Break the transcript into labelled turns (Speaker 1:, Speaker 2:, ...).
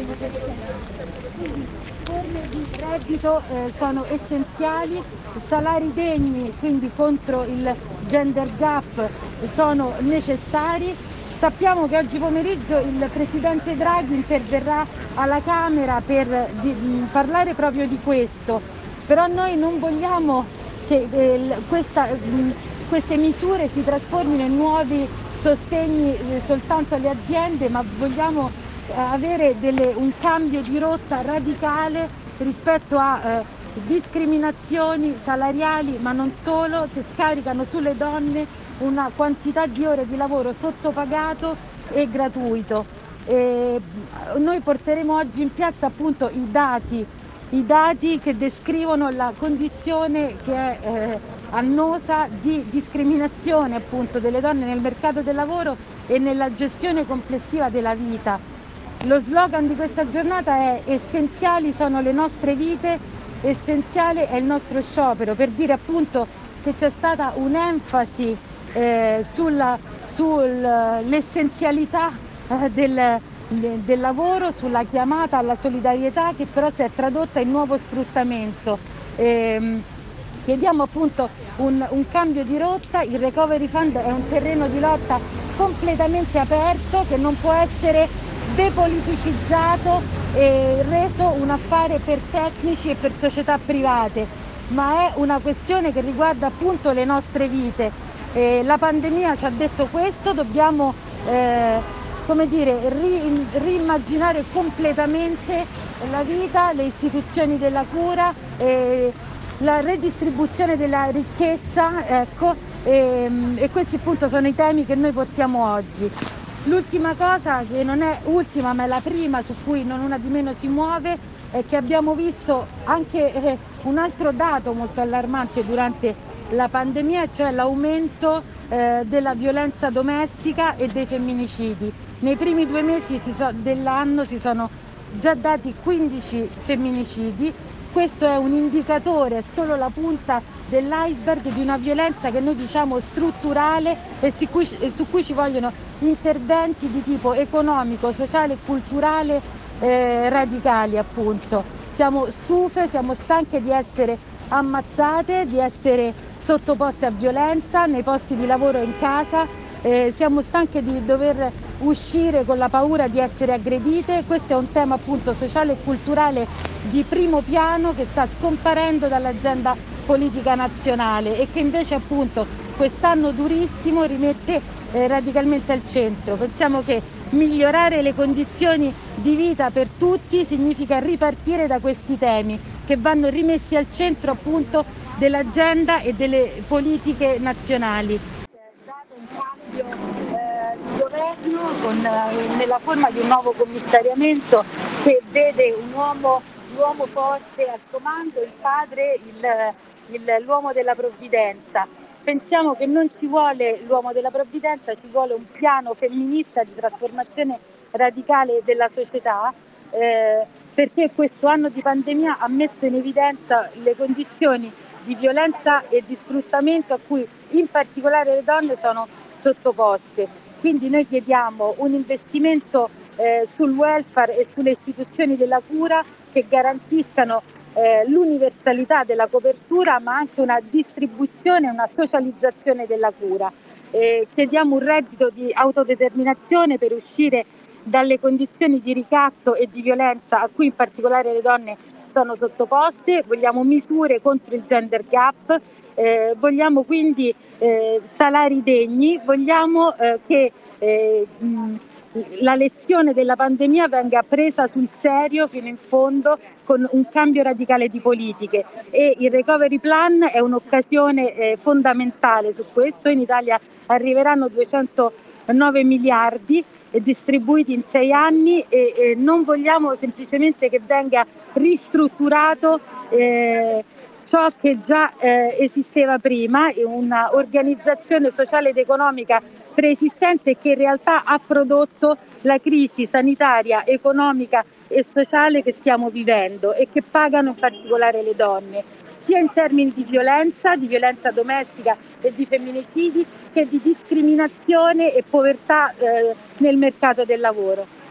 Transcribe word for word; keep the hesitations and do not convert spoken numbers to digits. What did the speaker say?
Speaker 1: Forme di reddito eh, sono essenziali, salari degni, quindi contro il gender gap, sono necessari. Sappiamo che oggi pomeriggio il Presidente Draghi interverrà alla Camera per di, mh, parlare proprio di questo, però noi non vogliamo che eh, questa, mh, queste misure si trasformino in nuovi sostegni eh, soltanto alle aziende, ma vogliamo eh, avere delle, un cambio di rotta radicale rispetto a eh, discriminazioni salariali, ma non solo, che scaricano sulle donne una quantità di ore di lavoro sottopagato e gratuito. E noi porteremo oggi in piazza appunto i dati, i dati che descrivono la condizione che è eh, annosa di discriminazione appunto delle donne nel mercato del lavoro e nella gestione complessiva della vita. Lo slogan di questa giornata è: essenziali sono le nostre vite, essenziale è il nostro sciopero, per dire appunto che c'è stata un'enfasi eh, sulla, sull'essenzialità eh, del, del lavoro, sulla chiamata alla solidarietà, che però si è tradotta in nuovo sfruttamento. Ehm, chiediamo appunto un, un cambio di rotta. Il Recovery Fund è un terreno di lotta completamente aperto che non può essere depoliticizzato e reso un affare per tecnici e per società private, ma è una questione che riguarda appunto le nostre vite. Eh, la pandemia ci ha detto questo, dobbiamo eh, come dire, ri, riimmaginare completamente la vita, le istituzioni della cura, eh, la redistribuzione della ricchezza, ecco, e, e questi appunto sono i temi che noi portiamo oggi. L'ultima cosa, che non è ultima ma è la prima su cui non una di meno si muove, è che abbiamo visto anche eh, un altro dato molto allarmante durante la pandemia, cioè l'aumento eh, della violenza domestica e dei femminicidi. Nei primi due mesi si so, dell'anno si sono già dati quindici femminicidi. Questo è un indicatore, è solo la punta dell'iceberg di una violenza che noi diciamo strutturale e su cui, e su cui ci vogliono interventi di tipo economico, sociale e culturale eh, radicali appunto. Siamo stufe, siamo stanche di essere ammazzate, di essere sottoposte a violenza nei posti di lavoro e in casa, eh, siamo stanche di dover uscire con la paura di essere aggredite. Questo è un tema appunto sociale e culturale di primo piano che sta scomparendo dall'agenda politica nazionale e che invece appunto quest'anno durissimo rimette eh, radicalmente al centro. Pensiamo che migliorare le condizioni di vita per tutti significa ripartire da questi temi che vanno rimessi al centro appunto dell'agenda e delle politiche nazionali. Dato un cambio eh, di governo con, eh, nella forma di un nuovo commissariamento che vede un uomo, l'uomo forte al comando, il padre, il, il, l'uomo della provvidenza. Pensiamo che non ci vuole l'uomo della provvidenza, ci vuole un piano femminista di trasformazione radicale della società, eh, perché questo anno di pandemia ha messo in evidenza le condizioni di violenza e di sfruttamento a cui in particolare le donne sono sottoposte. Quindi noi chiediamo un investimento eh, sul welfare e sulle istituzioni della cura che garantiscano eh, l'universalità della copertura, ma anche una distribuzione e una socializzazione della cura. Eh, chiediamo un reddito di autodeterminazione per uscire dalle condizioni di ricatto e di violenza a cui in particolare le donne sono sottoposte. Vogliamo misure contro il gender gap, eh, vogliamo quindi eh, salari degni, vogliamo eh, che eh, mh, la lezione della pandemia venga presa sul serio fino in fondo con un cambio radicale di politiche, e il Recovery Plan è un'occasione eh, fondamentale su questo. In Italia arriveranno duecentonove miliardi distribuiti in sei anni e, e non vogliamo semplicemente che venga ristrutturato eh, ciò che già eh, esisteva prima, una organizzazione sociale ed economica preesistente che in realtà ha prodotto la crisi sanitaria, economica e sociale che stiamo vivendo e che pagano in particolare le donne, sia in termini di violenza, di violenza domestica e di femminicidi, che di discriminazione e povertà eh, nel mercato del lavoro.